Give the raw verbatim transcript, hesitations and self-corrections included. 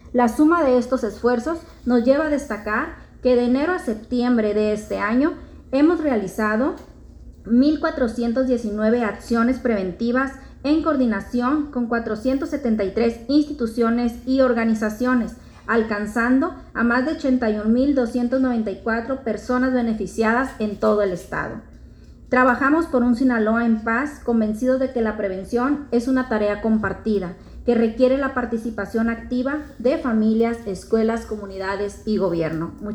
La suma de estos esfuerzos nos lleva a destacar que de enero a septiembre de este año hemos realizado mil cuatrocientas diecinueve acciones preventivas en coordinación con cuatrocientas setenta y tres instituciones y organizaciones, alcanzando a más de ochenta y un mil doscientas noventa y cuatro personas beneficiadas en todo el estado. Trabajamos por un Sinaloa en paz, convencidos de que la prevención es una tarea compartida, que requiere la participación activa de familias, escuelas, comunidades y gobierno.